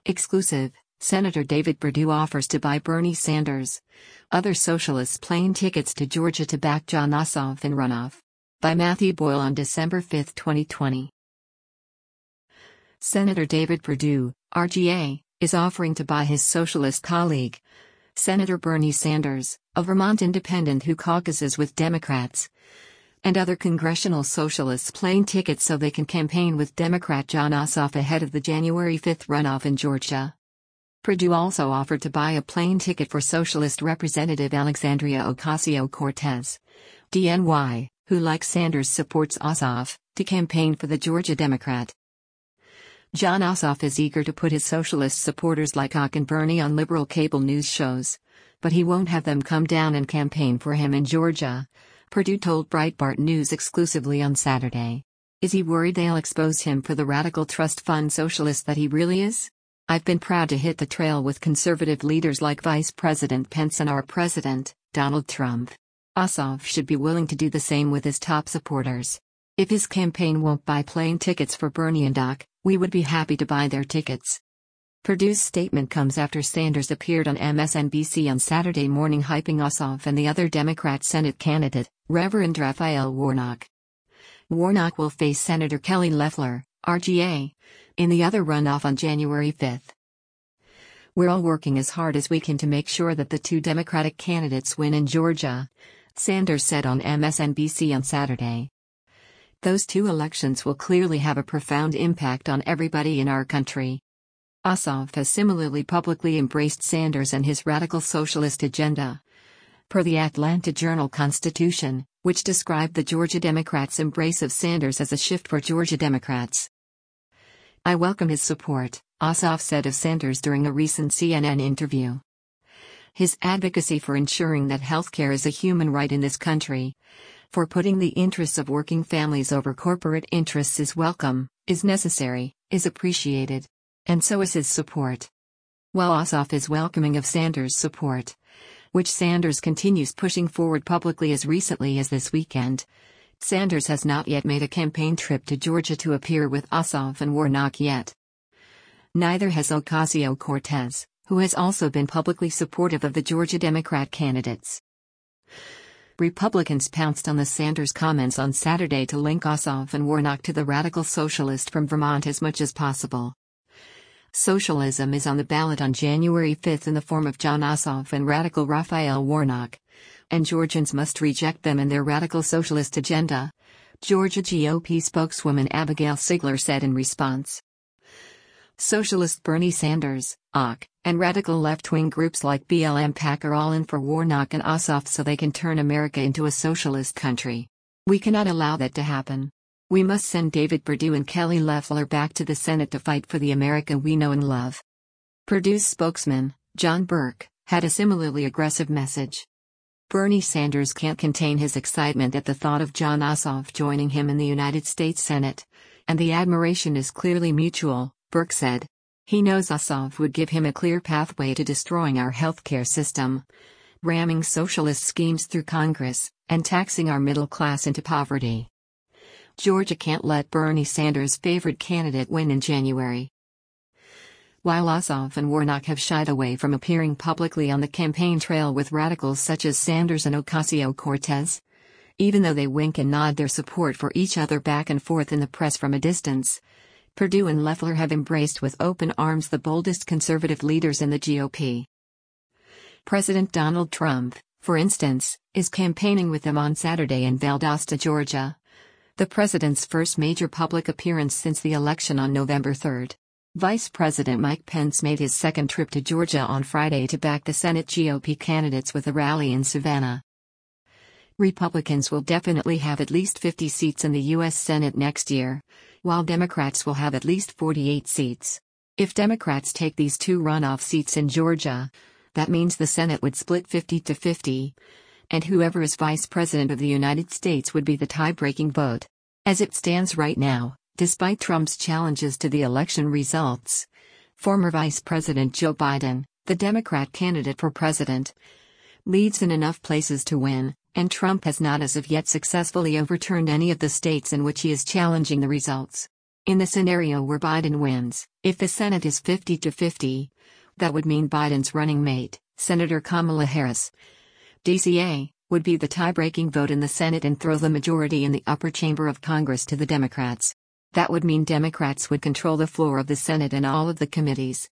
Exclusive, Senator David Perdue offers to buy Bernie Sanders. Other socialists plane tickets to Georgia to back Jon Ossoff in runoff. By Matthew Boyle on December 5, 2020. Senator David Perdue, RGA, is offering to buy his socialist colleague, Senator Bernie Sanders, a Vermont independent who caucuses with Democrats, and other congressional socialists plane tickets so they can campaign with Democrat Jon Ossoff ahead of the January 5 runoff in Georgia. Perdue also offered to buy a plane ticket for Socialist Representative Alexandria Ocasio-Cortez, DNY, who like Sanders supports Ossoff, to campaign for the Georgia Democrat. Jon Ossoff is eager to put his socialist supporters like Ock and Bernie on liberal cable news shows, but he won't have them come down and campaign for him in Georgia, Perdue told Breitbart News exclusively on Saturday. Is he worried they'll expose him for the radical trust fund socialist that he really is? I've been proud to hit the trail with conservative leaders like Vice President Pence and our President, Donald Trump. Ossoff should be willing to do the same with his top supporters. If his campaign won't buy plane tickets for Bernie and Ock, we would be happy to buy their tickets. Perdue's statement comes after Sanders appeared on MSNBC on Saturday morning hyping Ossoff and the other Democrat Senate candidate, Reverend Raphael Warnock. Warnock will face Senator Kelly Loeffler, RGA, in the other runoff on January 5. We're all working as hard as we can to make sure that the two Democratic candidates win in Georgia, Sanders said on MSNBC on Saturday. Those two elections will clearly have a profound impact on everybody in our country. Ossoff has similarly publicly embraced Sanders and his radical socialist agenda. Per the Atlanta Journal-Constitution, which described the Georgia Democrats' embrace of Sanders as a shift for Georgia Democrats. I welcome his support, Ossoff said of Sanders during a recent CNN interview. His advocacy for ensuring that healthcare is a human right in this country, for putting the interests of working families over corporate interests is welcome, is necessary, is appreciated. And so is his support. While Ossoff is welcoming of Sanders' support, which Sanders continues pushing forward publicly as recently as this weekend, Sanders has not yet made a campaign trip to Georgia to appear with Ossoff and Warnock yet. Neither has Ocasio-Cortez, who has also been publicly supportive of the Georgia Democrat candidates. Republicans pounced on the Sanders comments on Saturday to link Ossoff and Warnock to the radical socialist from Vermont as much as possible. Socialism is on the ballot on January 5 in the form of Jon Ossoff and radical Raphael Warnock, and Georgians must reject them and their radical socialist agenda, Georgia GOP spokeswoman Abigail Sigler said in response. Socialist Bernie Sanders, Ock, and radical left-wing groups like BLM-PAC are all in for Warnock and Ossoff so they can turn America into a socialist country. We cannot allow that to happen. We must send David Perdue and Kelly Loeffler back to the Senate to fight for the America we know and love. Perdue's spokesman, John Burke, had a similarly aggressive message. Bernie Sanders can't contain his excitement at the thought of Jon Ossoff joining him in the United States Senate, and the admiration is clearly mutual, Burke said. He knows Ossoff would give him a clear pathway to destroying our healthcare system, ramming socialist schemes through Congress, and taxing our middle class into poverty. Georgia can't let Bernie Sanders' favorite candidate win in January. While Ossoff and Warnock have shied away from appearing publicly on the campaign trail with radicals such as Sanders and Ocasio-Cortez, even though they wink and nod their support for each other back and forth in the press from a distance, Perdue and Loeffler have embraced with open arms the boldest conservative leaders in the GOP. President Donald Trump, for instance, is campaigning with them on Saturday in Valdosta, Georgia, the president's first major public appearance since the election on November 3. Vice President Mike Pence made his second trip to Georgia on Friday to back the Senate GOP candidates with a rally in Savannah. Republicans will definitely have at least 50 seats in the U.S. Senate next year, while Democrats will have at least 48 seats. If Democrats take these two runoff seats in Georgia, that means the Senate would split 50-50. And whoever is Vice President of the United States would be the tie-breaking vote. As it stands right now, despite Trump's challenges to the election results, former Vice President Joe Biden, the Democrat candidate for president, leads in enough places to win, and Trump has not as of yet successfully overturned any of the states in which he is challenging the results. In the scenario where Biden wins, if the Senate is 50-50, that would mean Biden's running mate, Senator Kamala Harris, DCA, would be the tie-breaking vote in the Senate and throw the majority in the upper chamber of Congress to the Democrats. That would mean Democrats would control the floor of the Senate and all of the committees.